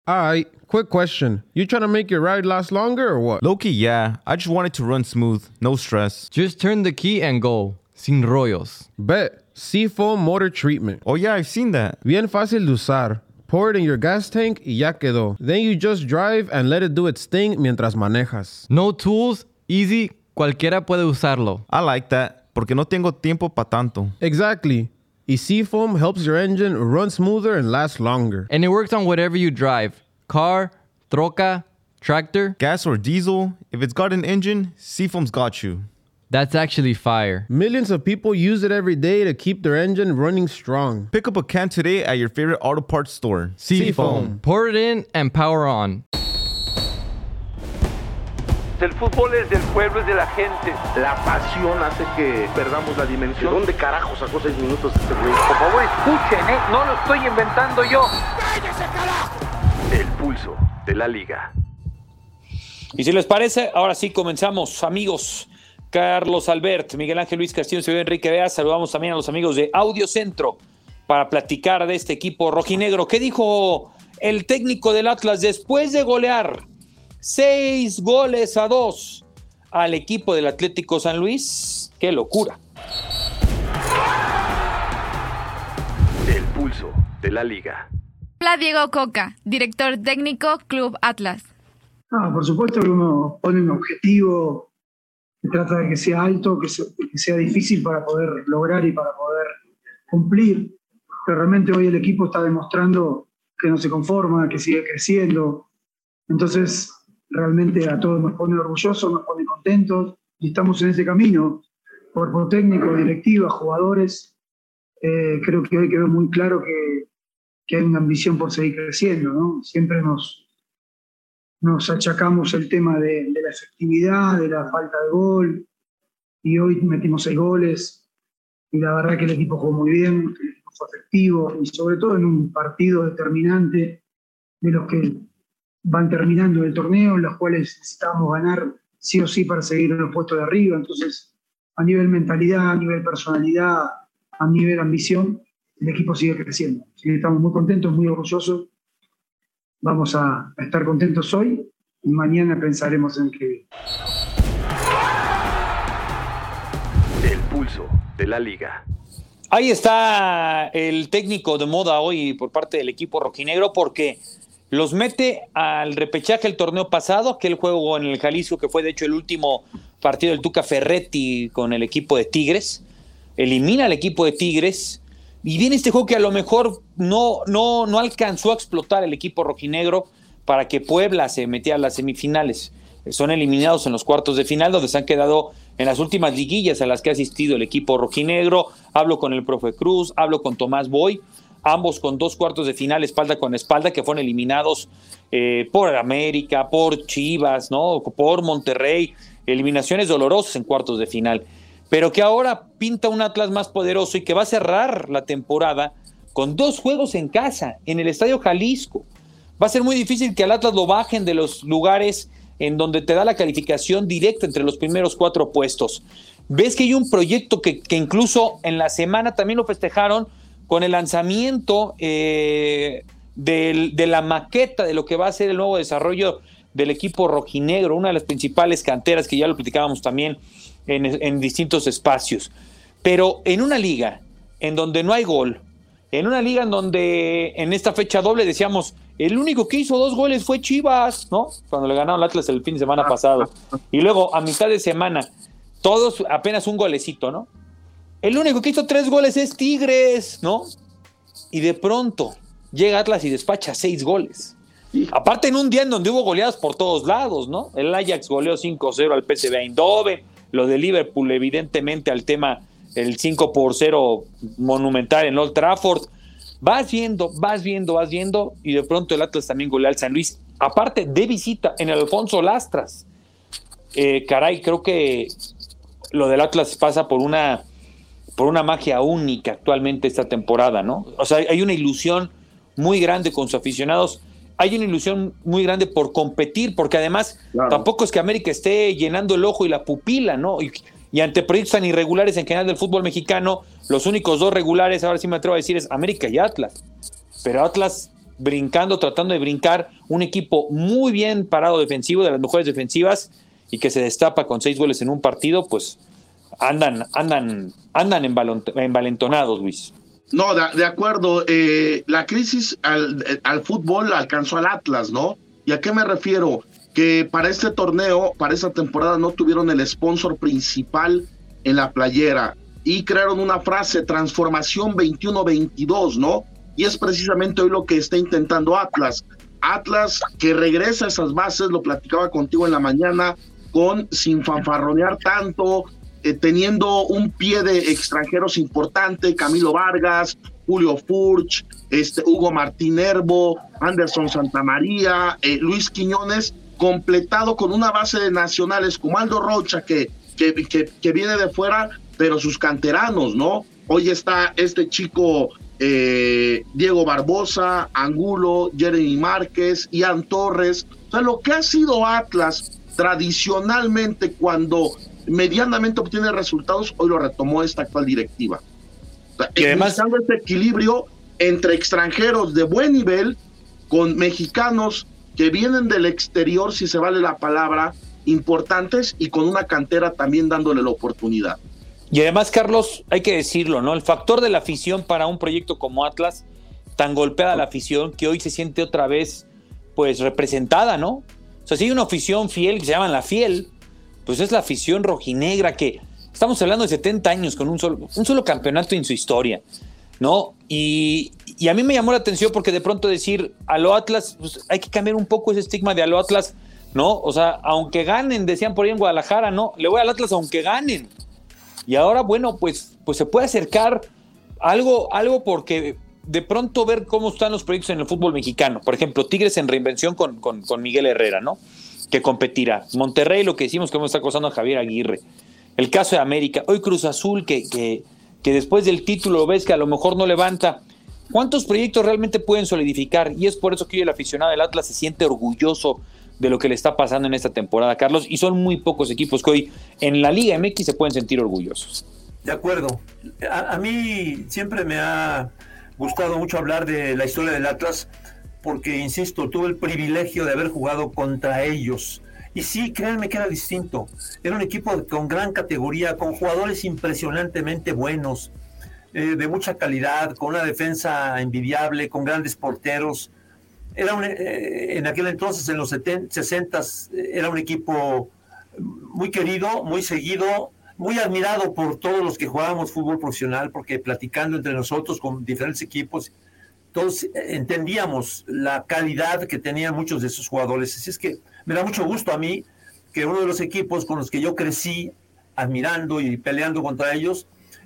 Alright, quick question. You trying to make your ride last longer or what? Low-key, yeah. I just want it to run smooth, no stress. Just turn the key and go. Sin rollos. Bet. Seafoam motor treatment. Oh yeah, I've seen that. Bien fácil de usar. Pour it in your gas tank y ya quedó. Then you just drive and let it do its thing mientras manejas. No tools, easy, cualquiera puede usarlo. I like that, porque no tengo tiempo pa' tanto. Exactly. Y Seafoam helps your engine run smoother and last longer. And it works on whatever you drive. Car, troca, tractor. Gas or diesel, if it's got an engine, Seafoam's got you. That's actually fire. Millions of people use it every day to keep their engine running strong. Pick up a can today at your favorite auto parts store. Seafoam. Pour it in and power on. El fútbol es del pueblo, es de la gente. La pasión hace que perdamos la dimensión. ¿De dónde carajo sacó 6 minutos este güey? Por favor, escuchen, no lo estoy inventando yo. ¡Cállese, carajo! El pulso de la liga. Y si les parece, ahora sí comenzamos, amigos. Carlos Albert, Miguel Ángel Luis Castillo, soy Enrique Vea. Saludamos también a los amigos de Audio Centro para platicar de este equipo rojinegro. ¿Qué dijo el técnico del Atlas después de golear 6-2 al equipo del Atlético San Luis? ¡Qué locura! El pulso de la liga. Hola, Diego Coca, director técnico Club Atlas. Por supuesto que uno pone un objetivo que trata de que sea alto, que sea difícil para poder lograr y para poder cumplir. Pero realmente hoy el equipo está demostrando que no se conforma, que sigue creciendo. Entonces, realmente a todos nos pone orgullosos, nos pone contentos y estamos en ese camino. Cuerpo técnico, directiva, jugadores. Creo que hoy quedó muy claro que hay una ambición por seguir creciendo, ¿no? Siempre nos achacamos el tema de la efectividad, de la falta de gol, y hoy metimos 6 goles, y la verdad que el equipo jugó muy bien, el equipo fue efectivo, y sobre todo en un partido determinante de los que van terminando el torneo, en los cuales necesitábamos ganar sí o sí para seguir en los puestos de arriba. Entonces, a nivel mentalidad, a nivel personalidad, a nivel ambición, el equipo sigue creciendo. Así que estamos muy contentos, muy orgullosos. Vamos a estar contentos hoy y mañana pensaremos en que... El pulso de la liga. Ahí está el técnico de moda hoy por parte del equipo rojinegro, porque los mete al repechaje el torneo pasado, aquel juego en el Jalisco que fue de hecho el último partido del Tuca Ferretti con el equipo de Tigres. Elimina al equipo de Tigres. Y viene este juego que a lo mejor no alcanzó a explotar el equipo rojinegro para que Puebla se metiera a las semifinales. Son eliminados en los cuartos de final, donde se han quedado en las últimas liguillas a las que ha asistido el equipo rojinegro. Hablo con el profe Cruz, hablo con Tomás Boy, ambos con 2 cuartos de final espalda con espalda, que fueron eliminados por América, por Chivas, ¿no? Por Monterrey. Eliminaciones dolorosas en cuartos de final. Pero que ahora pinta un Atlas más poderoso y que va a cerrar la temporada con 2 juegos en casa, en el Estadio Jalisco. Va a ser muy difícil que al Atlas lo bajen de los lugares en donde te da la calificación directa entre los primeros 4 puestos. Ves que hay un proyecto que incluso en la semana también lo festejaron con el lanzamiento de la maqueta de lo que va a ser el nuevo desarrollo del equipo rojinegro, una de las principales canteras que ya lo platicábamos también en distintos espacios. Pero en una liga en donde no hay gol, en una liga en donde en esta fecha doble decíamos, el único que hizo 2 goles fue Chivas, ¿no? Cuando le ganaron al Atlas el fin de semana pasado. Y luego a mitad de semana, todos apenas un golecito, ¿no? El único que hizo 3 goles es Tigres, ¿no? Y de pronto llega Atlas y despacha 6 goles. Aparte en un día en donde hubo goleadas por todos lados, ¿no? El Ajax goleó 5-0 al PSV Eindhoven, lo de Liverpool evidentemente al tema, el 5-0 monumental en Old Trafford. Vas viendo y de pronto el Atlas también golea al San Luis, aparte de visita en el Alfonso Lastras. Caray, creo que lo del Atlas pasa por una magia única actualmente esta temporada, ¿no? O sea, hay una ilusión muy grande con sus aficionados. Hay una ilusión muy grande por competir, porque además tampoco es que América esté llenando el ojo y la pupila, ¿no? Y ante proyectos tan irregulares en general del fútbol mexicano, los únicos 2 regulares, ahora sí me atrevo a decir, es América y Atlas. Pero Atlas brincando, tratando de brincar, un equipo muy bien parado defensivo, de las mejores defensivas, y que se destapa con 6 goles en un partido, pues andan envalentonados, Luis. No, de acuerdo. La crisis al fútbol alcanzó al Atlas, ¿no? ¿Y a qué me refiero? Que para este torneo, para esta temporada, no tuvieron el sponsor principal en la playera y crearon una frase, transformación 21-22, ¿no? Y es precisamente hoy lo que está intentando Atlas. Atlas que regresa a esas bases, lo platicaba contigo en la mañana, sin fanfarronear tanto, teniendo un pie de extranjeros importante, Camilo Vargas, Julio Furch, Hugo Martín Herbo, Anderson Santamaría, Luis Quiñones, completado con una base de nacionales como Aldo Rocha, que viene de fuera, pero sus canteranos, ¿no? Hoy está este chico Diego Barbosa, Angulo, Jeremy Márquez, Ian Torres. O sea, lo que ha sido Atlas tradicionalmente cuando medianamente obtiene resultados, hoy lo retomó esta actual directiva. O sea, y además buscando este equilibrio entre extranjeros de buen nivel con mexicanos que vienen del exterior, si se vale la palabra, importantes, y con una cantera también dándole la oportunidad. Y además, Carlos, hay que decirlo, ¿no? El factor de la afición para un proyecto como Atlas, tan golpeada la afición, que hoy se siente otra vez, pues, representada, ¿no? O sea, si hay una afición fiel, que se llama la fiel, pues es la afición rojinegra, que estamos hablando de 70 años con un solo campeonato en su historia, ¿no? Y a mí me llamó la atención porque de pronto decir a lo Atlas, pues hay que cambiar un poco ese estigma de a lo Atlas, ¿no? O sea, aunque ganen, decían por ahí en Guadalajara, ¿no? Le voy al Atlas aunque ganen. Y ahora, bueno, pues se puede acercar algo porque de pronto ver cómo están los proyectos en el fútbol mexicano. Por ejemplo, Tigres en reinvención con Miguel Herrera, ¿no? Que competirá. Monterrey, lo que decimos que hemos está acosando a Javier Aguirre. El caso de América. Hoy Cruz Azul, que después del título ves que a lo mejor no levanta. ¿Cuántos proyectos realmente pueden solidificar? Y es por eso que hoy el aficionado del Atlas se siente orgulloso de lo que le está pasando en esta temporada, Carlos, y son muy pocos equipos que hoy en la Liga MX se pueden sentir orgullosos. De acuerdo. A mí siempre me ha gustado mucho hablar de la historia del Atlas porque, insisto, tuve el privilegio de haber jugado contra ellos. Y sí, créanme que era distinto. Era un equipo con gran categoría, con jugadores impresionantemente buenos, de mucha calidad, con una defensa envidiable, con grandes porteros. Era en aquel entonces, en los 60s, era un equipo muy querido, muy seguido, muy admirado por todos los que jugábamos fútbol profesional, porque platicando entre nosotros con diferentes equipos, todos entendíamos la calidad que tenían muchos de esos jugadores. Así es que me da mucho gusto a mí que uno de los equipos con los que yo crecí admirando y peleando contra ellos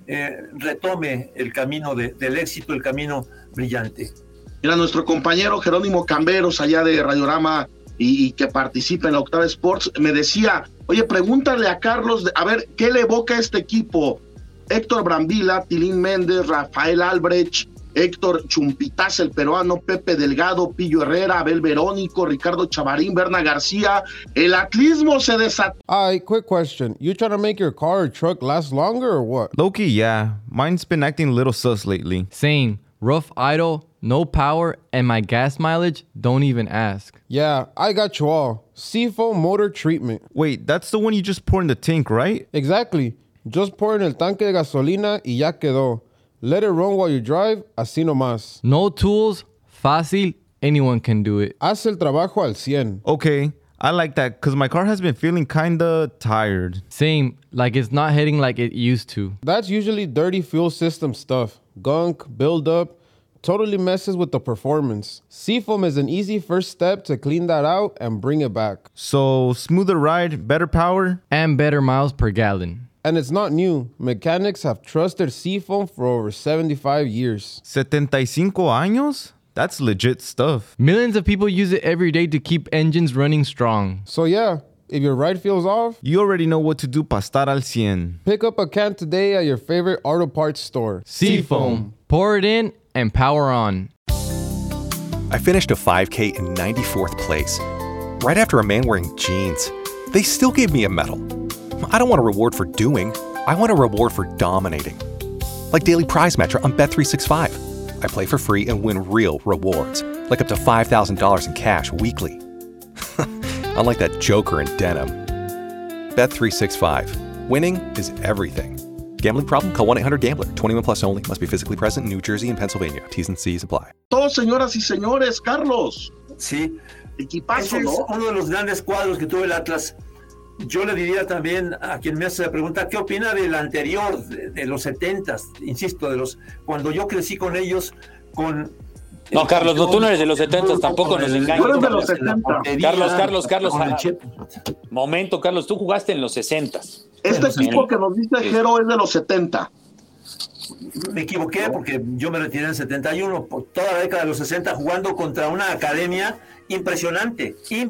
retome el camino del éxito, el camino brillante. Mira, nuestro compañero Jerónimo Camberos, allá de Radiorama y que participa en la Octava Sports, me decía, oye, pregúntale a Carlos, a ver, ¿qué le evoca a este equipo? Héctor Brambila, Tilín Méndez, Rafael Albrecht, Héctor Chumpitaz, el peruano, Pepe Delgado, Pillo Herrera, Abel Verónico, Ricardo Chavarín, Berna García. El atlismo se desató. Quick question. You trying to make your car or truck last longer or what? Low-key, yeah. Mine's been acting a little sus lately. Same. Rough idle, no power, and my gas mileage, don't even ask. Yeah, I got you all. Seafoam motor treatment. Wait, that's the one you just pour in the tank, right? Exactly. Just pour en el tanque de gasolina y ya quedó. Let it run while you drive, así nomás. No tools, fácil, anyone can do it. Haz el trabajo al 100. Okay, I like that because my car has been feeling kinda tired. Same, like it's not hitting like it used to. That's usually dirty fuel system stuff. Gunk, buildup, totally messes with the performance. Seafoam is an easy first step to clean that out and bring it back. So, smoother ride, better power? And better miles per gallon. And it's not new. Mechanics have trusted Seafoam for over 75 years. 75 años? That's legit stuff. Millions of people use it every day to keep engines running strong. So yeah, if your ride feels off, you already know what to do para estar al 100. Pick up a can today at your favorite auto parts store. Seafoam. Pour it in and power on. I finished a 5K in 94th place, right after a man wearing jeans. They still gave me a medal. I don't want a reward for doing. I want a reward for dominating. Like Daily Prize Matcher on Bet365. I play for free and win real rewards. like up to $5,000 in cash weekly. Unlike that joker in denim. Bet365. Winning is everything. Gambling problem? Call 1-800-GAMBLER. 21 plus only. Must be physically present in New Jersey and Pennsylvania. T's and C's apply. Todos, señoras y señores, Carlos. Sí. Equipazo, Ese ¿no? es uno de los grandes cuadros que tuvo el Atlas. Yo le diría también a quien me hace la pregunta, ¿qué opina del anterior, de los 70s? Insisto, cuando yo crecí con ellos, con... No, Carlos, no, tú no eres de los 70, tampoco nos engañes. Tú eres de los 70. Carlos. Momento, Carlos, tú jugaste en los 60. Este equipo que nos dice Jero es de los 70. Me equivoqué porque yo me retiré en el 71, por toda la década de los 60, jugando contra una academia impresionante.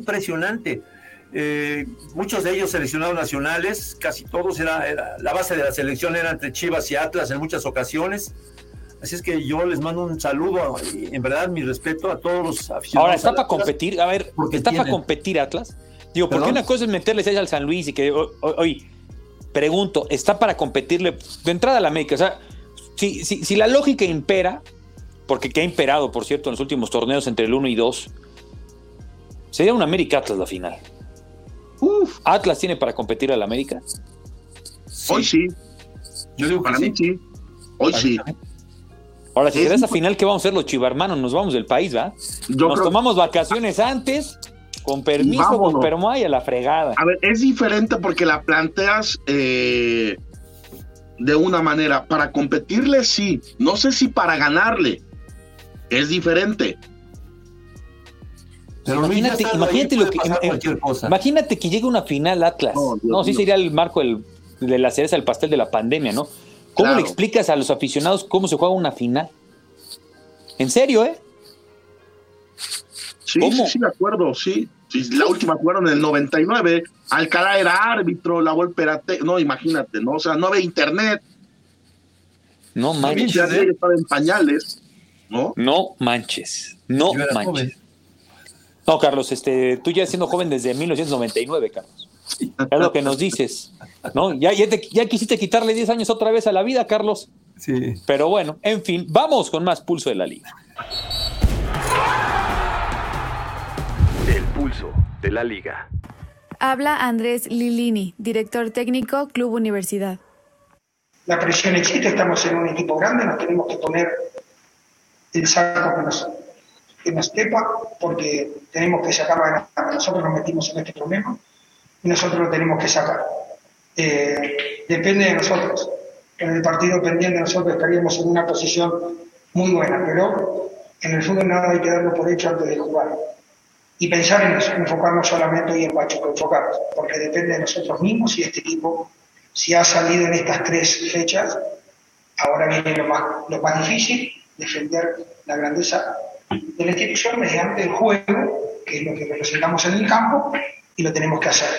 Muchos de ellos seleccionados nacionales, casi todos, era la base de la selección era entre Chivas y Atlas en muchas ocasiones. Así es que yo les mando un saludo y en verdad mi respeto a todos los aficionados. Ahora, ¿está para competir? A ver, ¿está para competir Atlas? Digo, porque una cosa es meterle 6 al San Luis y que hoy pregunto, ¿está para competirle de entrada a la América? O sea, si la lógica impera, porque que ha imperado, por cierto, en los últimos torneos entre el 1 y 2, sería un América Atlas la final. ¿Atlas tiene para competir a la América? Sí. Hoy sí. Yo digo que para mí sí. Hoy sí. Ahora, si será esa final, ¿qué vamos a hacer los chivarmanos? Nos vamos del país, ¿va? Nos tomamos vacaciones antes, con permiso, con permoa y a la fregada. A ver, es diferente porque la planteas de una manera. Para competirle, sí. No sé si para ganarle. Es diferente. Pero imagínate que llegue una final Atlas. No, sí sería el marco de la cereza del pastel de la pandemia, ¿no? ¿Cómo le explicas a los aficionados cómo se juega una final? ¿En serio, Sí, sí, de acuerdo, sí. La última jugaron en el 99. Alcalá era árbitro, la Volpe era... No, imagínate, ¿no? O sea, no había internet. No manches. Estaba en pañales, ¿no? No manches. No manches. No, Carlos, tú ya siendo joven desde 1999, Carlos. Es lo que nos dices, ¿no? Ya quisiste quitarle 10 años otra vez a la vida, Carlos. Sí. Pero bueno, en fin, vamos con más pulso de la liga. El pulso de la liga. Habla Andrés Lilini, director técnico, Club Universidad. La presión existe, estamos en un equipo grande, nos tenemos que poner el saco que nos tepa, porque tenemos que sacarlo adelante. Nosotros nos metimos en este problema y nosotros lo tenemos que sacar. Depende de nosotros. En el partido pendiente nosotros estaríamos en una posición muy buena, pero en el fútbol nada hay que darlo por hecho antes de jugar. Y pensar en eso, enfocarnos solamente hoy en Pachuca, enfocarnos, porque depende de nosotros mismos y este equipo, si ha salido en estas 3 fechas, ahora viene lo más difícil, defender la grandeza de la institución mediante el juego, que es lo que representamos en el campo, y lo tenemos que hacer.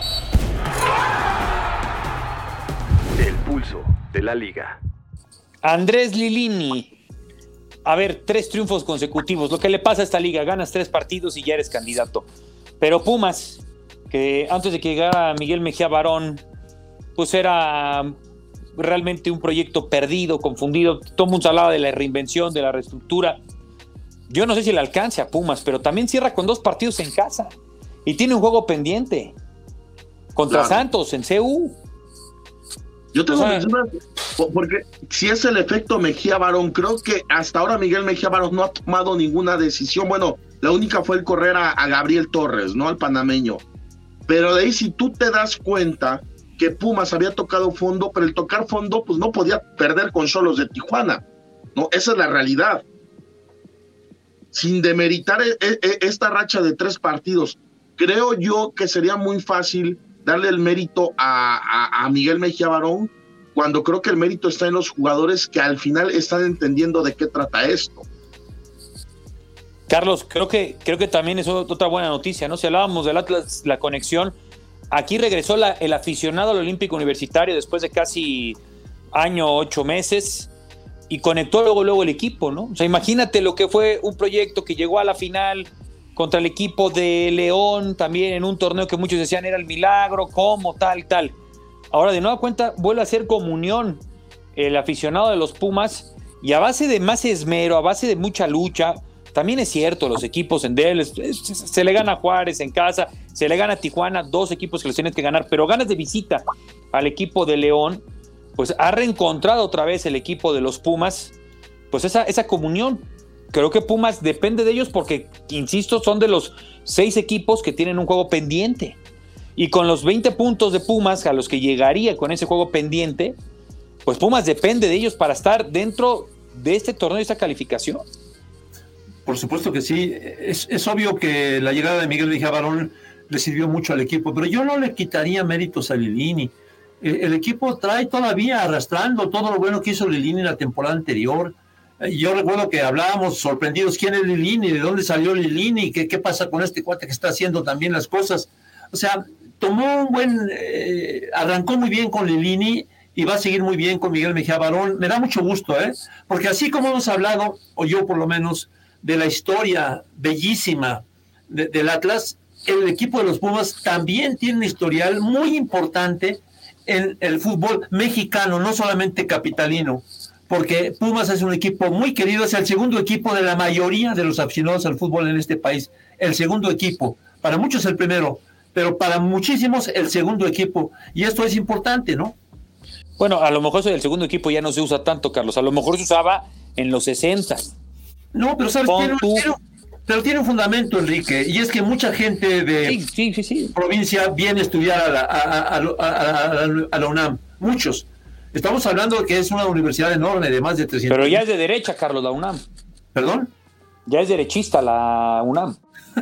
El pulso de la liga. Andrés Lilini. A ver, 3 triunfos consecutivos. Lo que le pasa a esta liga, ganas 3 partidos y ya eres candidato. Pero Pumas, que antes de que llegara Miguel Mejía Barón, pues era realmente un proyecto perdido, confundido. Todo el mundo hablaba de la reinvención, de la reestructura. Yo no sé si le alcance a Pumas, pero también cierra con 2 partidos en casa. Y tiene un juego pendiente. Contra Santos, en CU. Yo tengo dudas, porque si es el efecto Mejía Barón, creo que hasta ahora Miguel Mejía Barón no ha tomado ninguna decisión. Bueno, la única fue el correr a Gabriel Torres, ¿no? Al panameño. Pero de ahí, si tú te das cuenta que Pumas había tocado fondo, pero el tocar fondo, pues no podía perder con Xolos de Tijuana, ¿no? Esa es la realidad. Sin demeritar esta racha de 3 partidos, creo yo que sería muy fácil darle el mérito a Miguel Mejía Barón, cuando creo que el mérito está en los jugadores que al final están entendiendo de qué trata esto. Carlos, creo que también es otra buena noticia, ¿no? Si hablábamos del Atlas, la conexión, aquí regresó el aficionado al Olímpico Universitario después de casi año, 8 meses, y conectó luego el equipo, ¿no? O sea, imagínate lo que fue un proyecto que llegó a la final contra el equipo de León, también en un torneo que muchos decían era el milagro, cómo, tal. Ahora, de nueva cuenta, vuelve a ser comunión el aficionado de los Pumas, y a base de más esmero, a base de mucha lucha, También es cierto, los equipos en DL se le gana a Juárez en casa, se le gana a Tijuana, 2 equipos que les tienes que ganar, pero ganas de visita al equipo de León, pues ha reencontrado otra vez el equipo de los Pumas, pues esa comunión. Creo que Pumas depende de ellos porque, insisto, son de los 6 equipos que tienen un juego pendiente. Y con los 20 puntos de Pumas a los que llegaría con ese juego pendiente, pues Pumas depende de ellos para estar dentro de este torneo y esta calificación. Por supuesto que sí. Es obvio que la llegada de Miguel Mejía Barón le sirvió mucho al equipo, pero yo no le quitaría méritos a Lilini. El equipo trae todavía arrastrando todo lo bueno que hizo Lilini la temporada anterior. Yo recuerdo que hablábamos sorprendidos, ¿quién es Lilini? ¿De dónde salió Lilini? ¿Qué pasa con este cuate que está haciendo también las cosas? O sea, tomó arrancó muy bien con Lilini y va a seguir muy bien con Miguel Mejía Barón. Me da mucho gusto, porque así como hemos hablado, o yo por lo menos, de la historia bellísima del Atlas, el equipo de los Pumas también tiene un historial muy importante en el fútbol mexicano, no solamente capitalino, porque Pumas es un equipo muy querido, es el segundo equipo de la mayoría de los aficionados al fútbol en este país, el segundo equipo, para muchos el primero, pero para muchísimos el segundo equipo, y esto es importante, ¿no? Bueno, a lo mejor eso del segundo equipo ya no se usa tanto, Carlos, a lo mejor se usaba en los 60. No, pero sabes, tiene un fundamento, Enrique, y es que mucha gente de provincia viene a estudiar a la UNAM, muchos. Estamos hablando de que es una universidad enorme de más de 300. Pero ya es de derecha, Carlos, la UNAM. ¿Perdón? Ya es derechista la UNAM.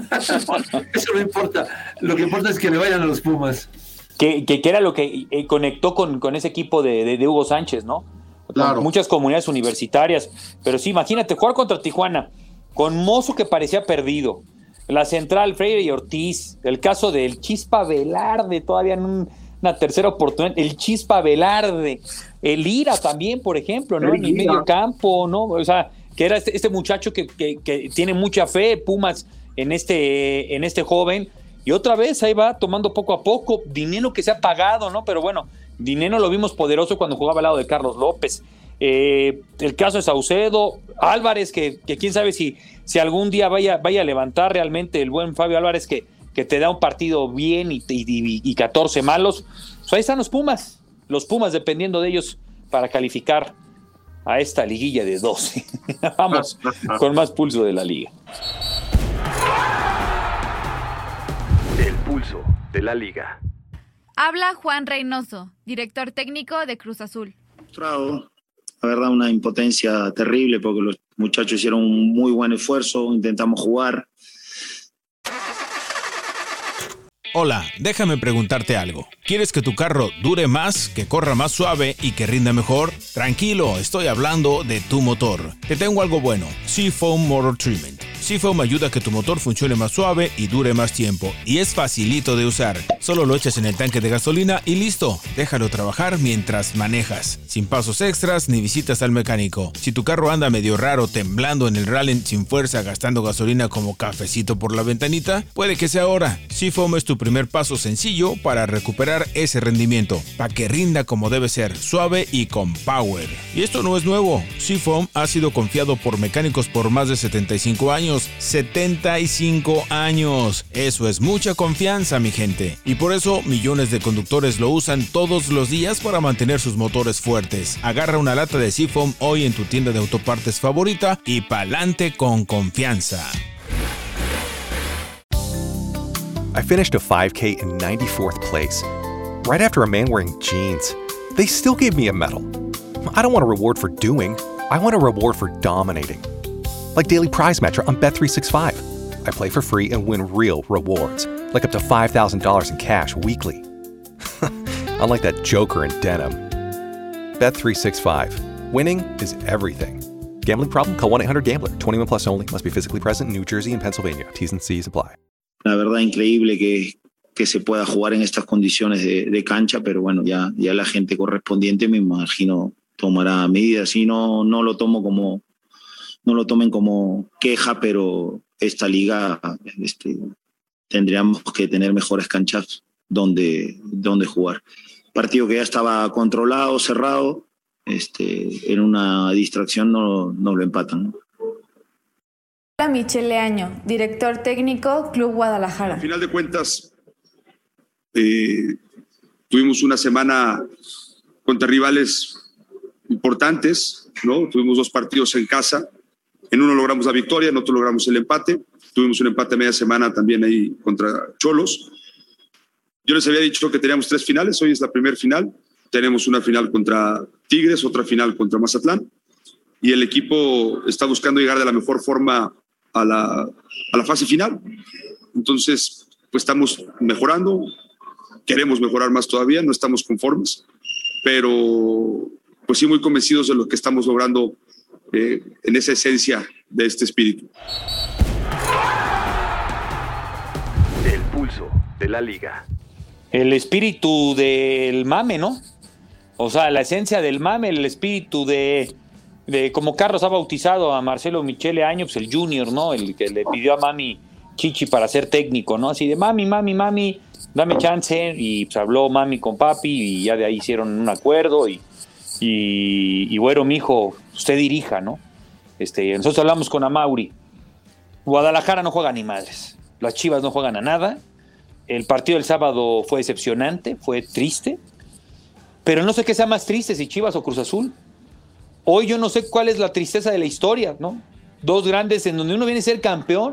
Eso no importa. Lo que importa es que le vayan a los Pumas. Que era lo que conectó con ese equipo de Hugo Sánchez, ¿no? Claro. Con muchas comunidades universitarias. Pero sí, imagínate, jugar contra Tijuana, con Mozo que parecía perdido, la central, Freire y Ortiz, el caso del Chispa Velarde, todavía en una tercera oportunidad, el Chispa Velarde, el Ira también, por ejemplo, ¿no? En el medio campo, ¿no? O sea, que era este muchacho que tiene mucha fe, Pumas, en este joven, y otra vez ahí va tomando poco a poco, Dineno que se ha pagado, ¿no? Pero bueno, Dineno lo vimos poderoso cuando jugaba al lado de Carlos López. El caso de Saucedo, Álvarez, que quién sabe si algún día vaya a levantar realmente el buen Fabio Álvarez, que te da un partido bien y 14 malos. Pues ahí están los Pumas dependiendo de ellos para calificar a esta liguilla de 12. Vamos con más pulso de la liga. El pulso de la liga. Habla Juan Reynoso, director técnico de Cruz Azul. La verdad, una impotencia terrible porque los muchachos hicieron un muy buen esfuerzo, intentamos jugar. Hola, déjame preguntarte algo. ¿Quieres que tu carro dure más, que corra más suave y que rinda mejor? Tranquilo, estoy hablando de tu motor. Te tengo algo bueno, Seafoam Motor Treatment. Seafoam ayuda a que tu motor funcione más suave y dure más tiempo. Y es facilito de usar. Solo lo echas en el tanque de gasolina y listo. Déjalo trabajar mientras manejas. Sin pasos extras ni visitas al mecánico. Si tu carro anda medio raro, temblando en el rally sin fuerza, gastando gasolina como cafecito por la ventanita, puede que sea ahora. Seafoam es tu primer paso sencillo para recuperar ese rendimiento. Para que rinda como debe ser, suave y con power. Y esto no es nuevo. Seafoam ha sido confiado por mecánicos por más de 75 años. 75 años. Eso es mucha confianza, mi gente. Y por eso millones de conductores lo usan todos los días para mantener sus motores fuertes. Agarra una lata de Seafoam hoy en tu tienda de autopartes favorita y pa'lante con confianza. I finished a 5K in 94th place, right after a man wearing jeans. They still gave me a medal. I don't want a reward for doing. I want a reward for dominating. Like Daily Prize Matcher on Bet365. I play for free and win real rewards, like up to $5,000 in cash weekly. Unlike that joker in denim. Bet365. Winning is everything. Gambling problem? Call 1-800-GAMBLER. 21 plus only. Must be physically present in New Jersey and Pennsylvania. T's and C's apply. La verdad, increíble que se pueda jugar en estas condiciones de cancha, pero bueno, ya la gente correspondiente, me imagino, tomará medidas. Y no lo tomen como queja, pero esta liga tendríamos que tener mejores canchas donde jugar. Partido que ya estaba controlado, cerrado, en una distracción no lo empatan, ¿no? Michele Año, director técnico, Club Guadalajara. Al final de cuentas, tuvimos una semana contra rivales importantes, ¿no? Tuvimos 2 partidos en casa. En uno logramos la victoria, en otro logramos el empate. Tuvimos un empate a media semana también ahí contra Cholos. Yo les había dicho que teníamos 3 finales. Hoy es la primera final. Tenemos una final contra Tigres, otra final contra Mazatlán. Y el equipo está buscando llegar de la mejor forma a la fase final. Entonces, pues estamos mejorando, queremos mejorar más todavía, no estamos conformes, pero pues sí muy convencidos de lo que estamos logrando en esa esencia de este espíritu. El pulso de la liga. El espíritu del mame, ¿no? O sea, la esencia del mame, el espíritu de como Carlos ha bautizado a Marcelo Michele Año, pues el junior, ¿no? El que le pidió a mami Chichi para ser técnico, ¿no? Así de mami, dame chance. Y pues habló mami con papi y ya de ahí hicieron un acuerdo y bueno, mijo, usted dirija, ¿no? Nosotros hablamos con Amauri. Guadalajara no juega ni madres. Las Chivas no juegan a nada. El partido del sábado fue decepcionante, fue triste. Pero no sé qué sea más triste, si Chivas o Cruz Azul. Hoy yo no sé cuál es la tristeza de la historia, ¿no? 2 grandes en donde uno viene a ser campeón.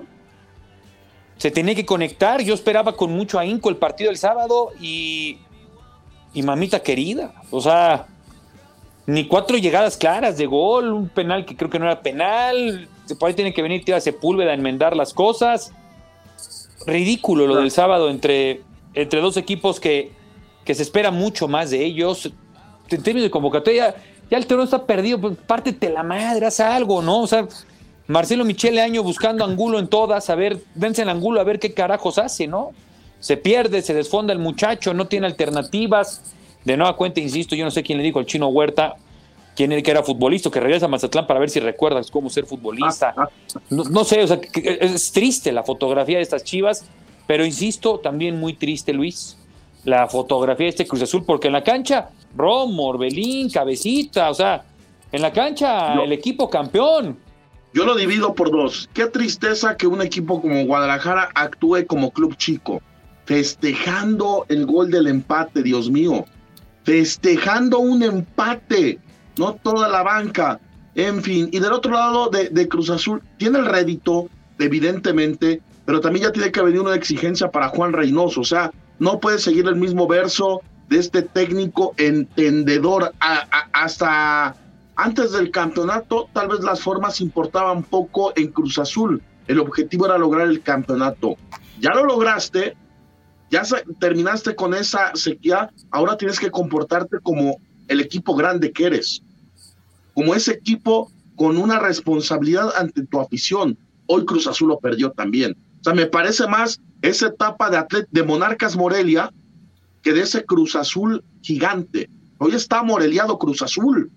Se tenía que conectar. Yo esperaba con mucho ahínco el partido del sábado y mamita querida. O sea, ni 4 llegadas claras de gol, un penal que creo que no era penal. Por ahí tiene que venir Tía Sepúlveda a enmendar las cosas. Ridículo lo del sábado entre 2 equipos que se espera mucho más de ellos. En términos de convocatoria, ya el torneo está perdido, pues pártete la madre, haz algo, ¿no? O sea, Marcelo Michele Año buscando Angulo en todas, a ver, dense el Angulo a ver qué carajos hace, ¿no? Se pierde, se desfonda el muchacho, no tiene alternativas. De nueva cuenta, insisto, yo no sé quién le dijo al Chino Huerta, quién era que era futbolista, que regresa a Mazatlán para ver si recuerdas cómo ser futbolista. No sé, o sea, es triste la fotografía de estas Chivas, pero insisto, también muy triste, Luis, la fotografía de este Cruz Azul, porque en la cancha, Romo, Orbelín, Cabecita, o sea, en la cancha el equipo campeón. Yo lo divido por 2. Qué tristeza que un equipo como Guadalajara actúe como club chico, festejando el gol del empate, Dios mío, festejando un empate, no toda la banca, en fin. Y del otro lado de Cruz Azul, tiene el rédito, evidentemente, pero también ya tiene que venir una exigencia para Juan Reynoso, o sea, no puede seguir el mismo verso de este técnico entendedor. Hasta antes del campeonato, tal vez las formas importaban poco en Cruz Azul. El objetivo era lograr el campeonato. Ya lo lograste, ya terminaste con esa sequía, ahora tienes que comportarte como el equipo grande que eres, como ese equipo con una responsabilidad ante tu afición. Hoy Cruz Azul lo perdió también. O sea, me parece más esa etapa de Monarcas Morelia que de ese Cruz Azul gigante. Hoy está moreliado Cruz Azul.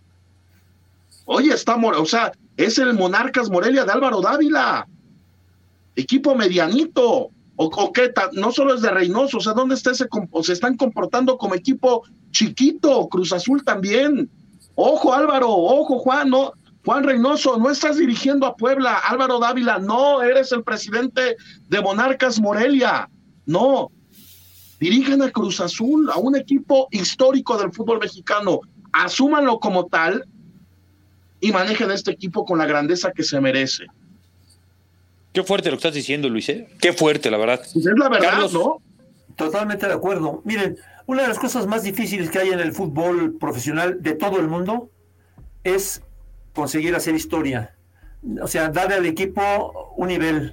Hoy está, o sea, es el Monarcas Morelia de Álvaro Dávila. Equipo medianito. O qué, no solo es de Reynoso, o sea, ¿dónde está o se están comportando como equipo chiquito? Cruz Azul también. Ojo Álvaro, ojo Juan, no, Juan Reynoso, no estás dirigiendo a Puebla. Álvaro Dávila, no, eres el presidente de Monarcas Morelia. No, dirigen a Cruz Azul, a un equipo histórico del fútbol mexicano. Asúmanlo como tal y manejen este equipo con la grandeza que se merece. Qué fuerte lo que estás diciendo, Luis, ¿eh? Qué fuerte, la verdad. Pues es la verdad, Carlos, ¿no? Totalmente de acuerdo. Miren, una de las cosas más difíciles que hay en el fútbol profesional de todo el mundo es conseguir hacer historia. O sea, darle al equipo un nivel.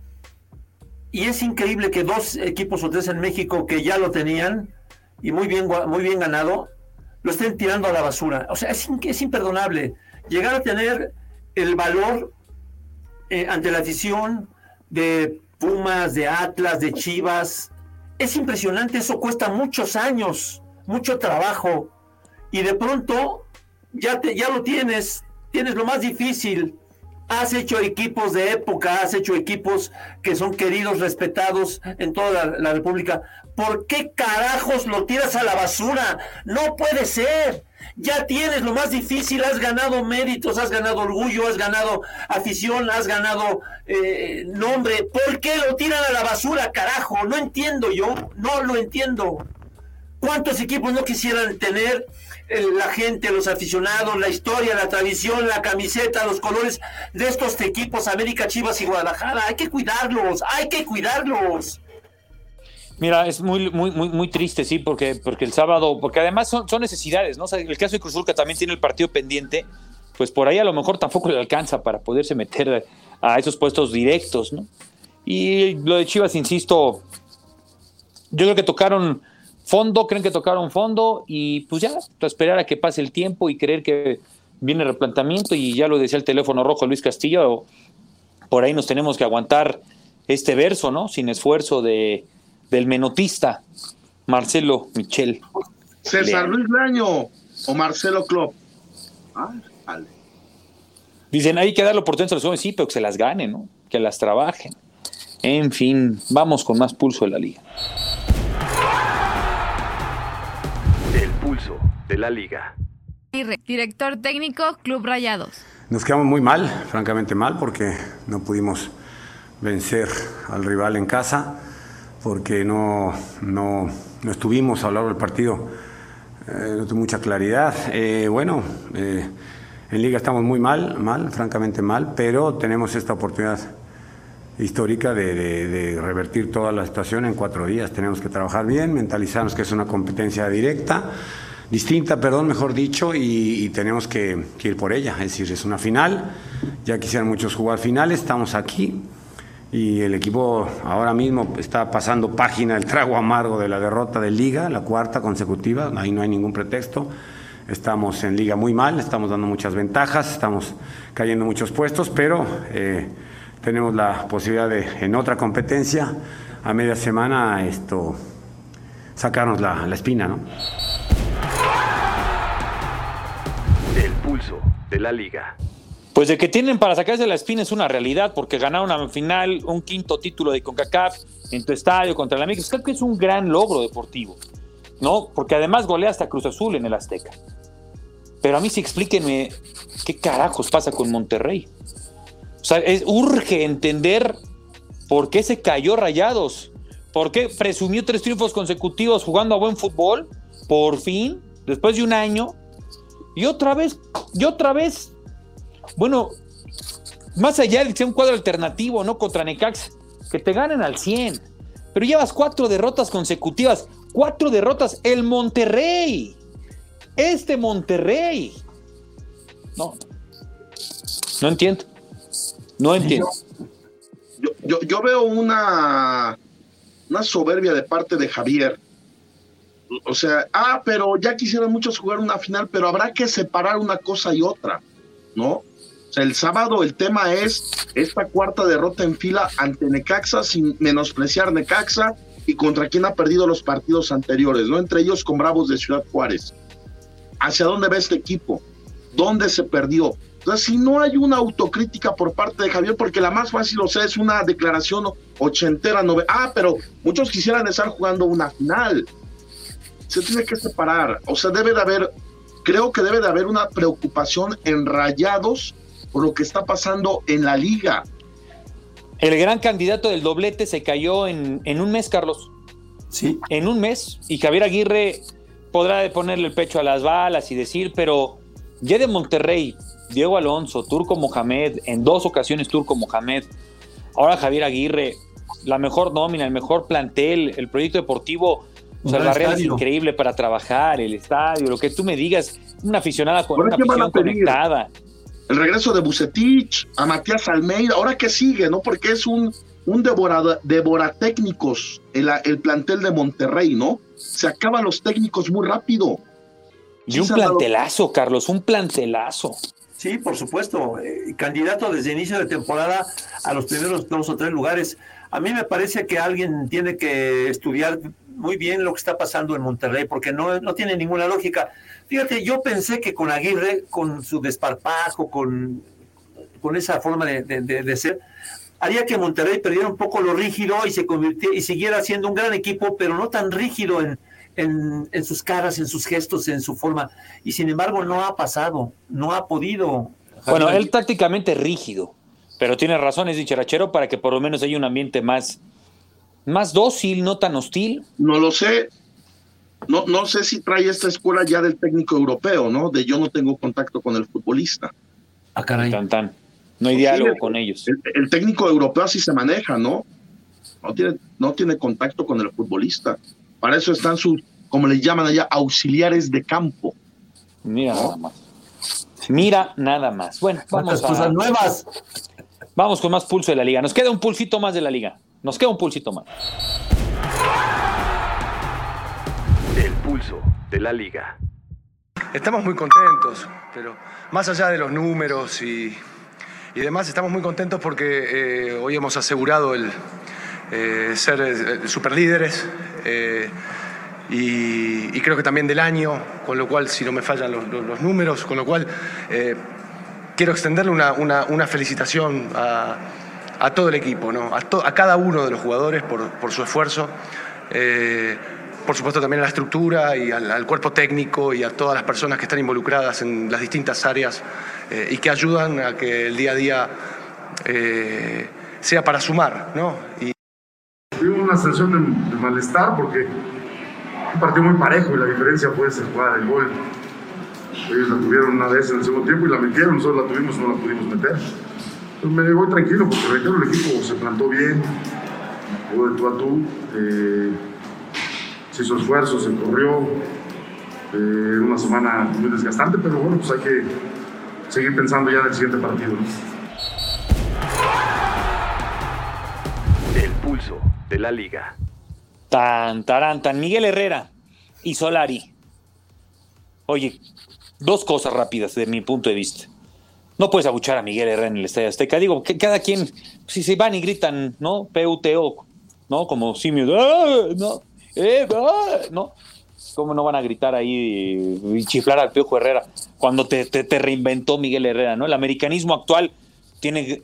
Y es increíble que 2 equipos o 3 en México que ya lo tenían y muy bien ganado, lo estén tirando a la basura. O sea, es imperdonable. Llegar a tener el valor ante la afición de Pumas, de Atlas, de Chivas, es impresionante. Eso cuesta muchos años, mucho trabajo, y de pronto ya lo tienes lo más difícil. Has hecho equipos de época, has hecho equipos que son queridos, respetados en toda la República. ¿Por qué carajos lo tiras a la basura? No puede ser. Ya tienes lo más difícil, has ganado méritos, has ganado orgullo, has ganado afición, has ganado nombre. ¿Por qué lo tiran a la basura, carajo? No entiendo yo, no lo entiendo. ¿Cuántos equipos no quisieran tener la gente, los aficionados, la historia, la tradición, la camiseta, los colores de estos equipos, América, Chivas y Guadalajara? Hay que cuidarlos, hay que cuidarlos. Mira, es muy triste, sí, porque el sábado, porque además son necesidades, ¿no? O sea, el caso de Cruz Azul, que también tiene el partido pendiente, pues por ahí a lo mejor tampoco le alcanza para poderse meter a esos puestos directos, ¿no? Y lo de Chivas, insisto, yo creo que tocaron fondo y pues ya, esperar a que pase el tiempo y creer que viene el replanteamiento, y ya lo decía el teléfono rojo Luis Castillo, por ahí nos tenemos que aguantar este verso, ¿no? Sin esfuerzo del menotista Marcelo Michel. César Luis Laño o Marcelo Klopp. Vale. Dicen, hay que darle oportunidad a los jóvenes, sí, pero que se las ganen, ¿no? Que las trabajen. En fin, vamos con más pulso de la liga. El pulso de la liga. Director técnico, Club Rayados. Nos quedamos muy mal, francamente mal, porque no pudimos vencer al rival en casa, porque no estuvimos a lo largo del partido, no tuve mucha claridad. En Liga estamos muy mal, francamente mal, pero tenemos esta oportunidad histórica de revertir toda la situación en 4 días. Tenemos que trabajar bien, mentalizarnos que es una competencia distinta, mejor dicho, y tenemos que ir por ella. Es decir, es una final, ya quisieran muchos jugar finales, estamos aquí. Y el equipo ahora mismo está pasando página, el trago amargo de la derrota de Liga, la 4ª consecutiva, ahí no hay ningún pretexto. Estamos en Liga muy mal, estamos dando muchas ventajas, estamos cayendo muchos puestos, pero tenemos la posibilidad de, en otra competencia, a media semana, sacarnos la espina, ¿no? El pulso de la liga. Pues de que tienen para sacarse la espina es una realidad, porque ganaron una final, un 5º título de CONCACAF en tu estadio contra el América. Creo que es un gran logro deportivo, ¿no? Porque además golea hasta Cruz Azul en el Azteca. Pero a mí sí explíquenme qué carajos pasa con Monterrey. O sea, urge entender por qué se cayó Rayados, por qué presumió 3 triunfos consecutivos jugando a buen fútbol, por fin, después de un año, y otra vez. Bueno, más allá de que sea un cuadro alternativo, ¿no? Contra Necaxa, que te ganen al 100. Pero llevas 4 derrotas consecutivas. 4 derrotas. El Monterrey. Monterrey. No entiendo. Yo veo una soberbia de parte de Javier. O sea, pero ya quisieran muchos jugar una final, pero habrá que separar una cosa y otra, ¿no? O sea, el sábado el tema es esta 4ª derrota en fila ante Necaxa, sin menospreciar Necaxa, y contra quien ha perdido los partidos anteriores, ¿no? Entre ellos con Bravos de Ciudad Juárez. ¿Hacia dónde va este equipo? ¿Dónde se perdió? Entonces, si no hay una autocrítica por parte de Javier, porque la más fácil, es una declaración ochentera, pero muchos quisieran estar jugando una final. Se tiene que separar. O sea, creo que debe de haber una preocupación en Rayados por lo que está pasando en la liga. El gran candidato del doblete se cayó en un mes, Carlos. Sí. En un mes. Y Javier Aguirre podrá ponerle el pecho a las balas y decir, pero ya de Monterrey, Diego Alonso, Turco Mohamed, en 2 ocasiones Turco Mohamed, ahora Javier Aguirre, la mejor nómina, el mejor plantel, el proyecto deportivo. O sea, la Real es increíble para trabajar, el estadio, lo que tú me digas, una aficionada con una afición conectada. El regreso de Bucetich, a Matías Almeida, ahora que sigue, ¿no? Porque es un devoratécnicos el plantel de Monterrey, ¿no? Se acaban los técnicos muy rápido. Y un plantelazo, Carlos, un plantelazo. Sí, por supuesto, candidato desde inicio de temporada a los primeros 2 o 3 lugares. A mí me parece que alguien tiene que estudiar muy bien lo que está pasando en Monterrey, porque no tiene ninguna lógica. Fíjate, yo pensé que con Aguirre, con su desparpajo, con esa forma de ser, haría que Monterrey perdiera un poco lo rígido y se convirtiera y siguiera siendo un gran equipo, pero no tan rígido en en sus caras, en sus gestos, en su forma. Y sin embargo no ha pasado, no ha podido. Bueno, él tácticamente es rígido, pero tiene razón, es dicharachero para que por lo menos haya un ambiente más dócil, no tan hostil. No lo sé. No sé si trae esta escuela ya del técnico europeo, ¿no? De yo no tengo contacto con el futbolista. Ah, caray. Tan. No hay diálogo con ellos. El técnico europeo así se maneja, ¿no? No tiene contacto con el futbolista. Para eso están sus, como les llaman allá, auxiliares de campo. Mira, ¿no? Nada más. Bueno, vamos cosas nuevas. Vamos con más pulso de la liga. Nos queda un pulsito más de la liga. El pulso de la liga. Estamos muy contentos, pero más allá de los números y demás, estamos muy contentos porque hoy hemos asegurado el ser superlíderes y creo que también del año, con lo cual, si no me fallan los números, con lo cual quiero extenderle una felicitación a todo el equipo, ¿no? A cada uno de los jugadores por su esfuerzo. Por supuesto también a la estructura y al cuerpo técnico y a todas las personas que están involucradas en las distintas áreas y que ayudan a que el día a día sea para sumar, ¿no? Tuvimos una sensación de malestar porque un partido muy parejo y la diferencia fue esa jugada del gol. Ellos la tuvieron una vez en el segundo tiempo y la metieron, nosotros la tuvimos y no la pudimos meter. Entonces me voy tranquilo porque reitero, el equipo se plantó bien, jugó de tú a tú. Se hizo esfuerzo, se corrió, una semana muy desgastante, pero bueno, pues hay que seguir pensando ya en el siguiente partido, ¿no? El pulso de la liga. Tan Miguel Herrera y Solari. Oye, dos cosas rápidas de mi punto de vista. No puedes abuchar a Miguel Herrera en el Estadio Azteca. Digo, que cada quien, si se van y gritan, ¿no? PUTO, ¿no? Como simios, ¿no? ¿No? ¿Cómo no van a gritar ahí y chiflar al Piojo Herrera cuando te reinventó Miguel Herrera, ¿no? El americanismo actual tiene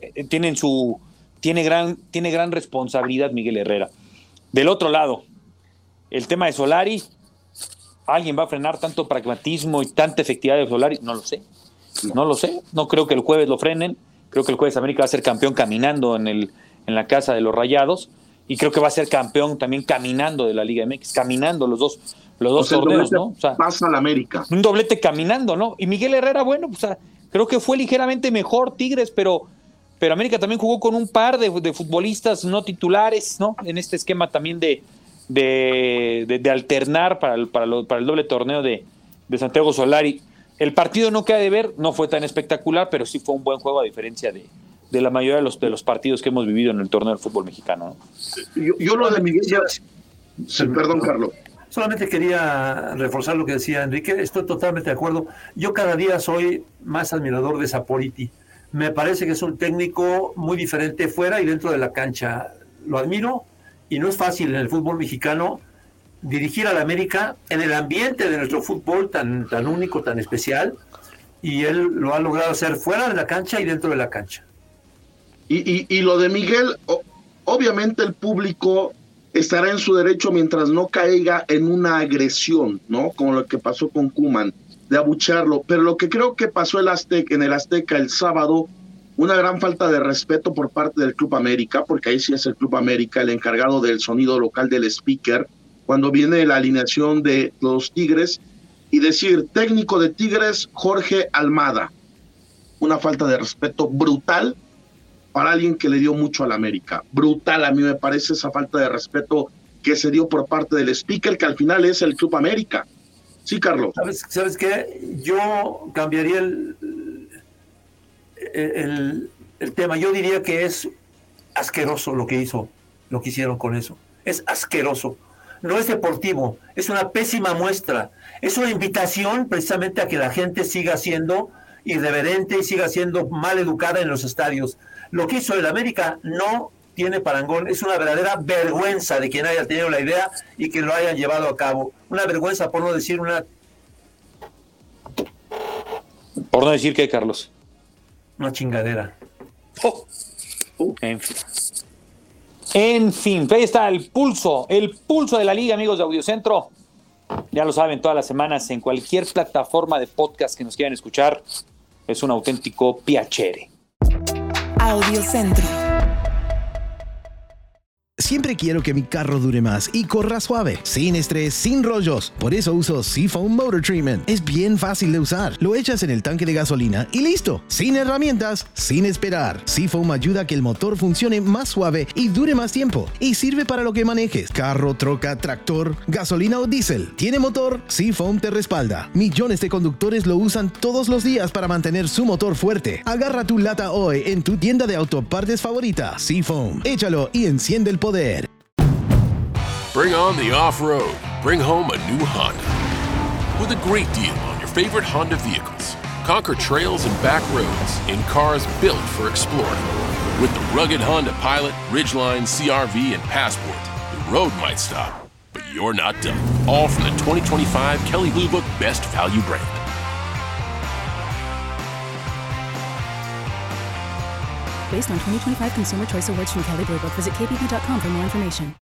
gran responsabilidad Miguel Herrera. Del otro lado, el tema de Solari, ¿alguien va a frenar tanto pragmatismo y tanta efectividad de Solari? No lo sé. No creo que el jueves lo frenen. Creo que el jueves América va a ser campeón caminando en la casa de los Rayados. Y creo que va a ser campeón también caminando de la Liga MX, caminando los dos torneos, ¿no? O sea, pasa al América. Un doblete caminando, ¿no? Y Miguel Herrera, bueno, pues, creo que fue ligeramente mejor Tigres, pero América también jugó con un par de futbolistas no titulares, ¿no? En este esquema también de alternar para el doble torneo de Santiago Solari. El partido no queda de ver, no fue tan espectacular, pero sí fue un buen juego a diferencia de la mayoría de los partidos que hemos vivido en el torneo del fútbol mexicano, ¿no? Yo lo de Miguel perdón, Carlos. Solamente quería reforzar lo que decía Enrique, estoy totalmente de acuerdo. Yo cada día soy más admirador de Saporiti. Me parece que es un técnico muy diferente fuera y dentro de la cancha. Lo admiro y no es fácil en el fútbol mexicano dirigir a la América en el ambiente de nuestro fútbol tan único, tan especial, y él lo ha logrado hacer fuera de la cancha y dentro de la cancha. Y lo de Miguel, obviamente el público estará en su derecho mientras no caiga en una agresión, ¿no? Como lo que pasó con Koeman, de abuchearlo. Pero lo que creo que pasó en el Azteca el sábado, una gran falta de respeto por parte del Club América, porque ahí sí es el Club América el encargado del sonido local del speaker, cuando viene la alineación de los Tigres, y decir, técnico de Tigres, Jorge Almada. Una falta de respeto brutal para alguien que le dio mucho al América. Brutal, a mí me parece esa falta de respeto que se dio por parte del speaker, que al final es el Club América. Sí, Carlos. ¿Sabes qué? Yo cambiaría el tema. Yo diría que es asqueroso lo que hicieron con eso. Es asqueroso. No es deportivo, es una pésima muestra. Es una invitación precisamente a que la gente siga siendo irreverente y siga siendo mal educada en los estadios. Lo que hizo el América no tiene parangón, es una verdadera vergüenza de quien haya tenido la idea y que lo hayan llevado a cabo. Una vergüenza, por no decir una... ¿Por no decir qué, Carlos? Una chingadera. En fin, ahí está el pulso de la liga, amigos de Audiocentro. Ya lo saben, todas las semanas en cualquier plataforma de podcast que nos quieran escuchar. Es un auténtico piacere. Audiocentro. Siempre quiero que mi carro dure más y corra suave, sin estrés, sin rollos. Por eso uso Seafoam Motor Treatment. Es bien fácil de usar. Lo echas en el tanque de gasolina y listo. Sin herramientas, sin esperar. Seafoam ayuda a que el motor funcione más suave y dure más tiempo. Y sirve para lo que manejes. Carro, troca, tractor, gasolina o diésel. ¿Tiene motor? Seafoam te respalda. Millones de conductores lo usan todos los días para mantener su motor fuerte. Agarra tu lata hoy en tu tienda de autopartes favorita. Seafoam. Échalo y enciende el poder. Bring on the off-road. Bring home a new Honda. With a great deal on your favorite Honda vehicles. Conquer trails and back roads in cars built for exploring. With the rugged Honda Pilot, Ridgeline, CR-V, and Passport, the road might stop, but you're not done. All from the 2025 Kelley Blue Book Best Value brand. Based on 2025 Consumer Choice Awards from Kelley Blue Book, visit kbb.com for more information.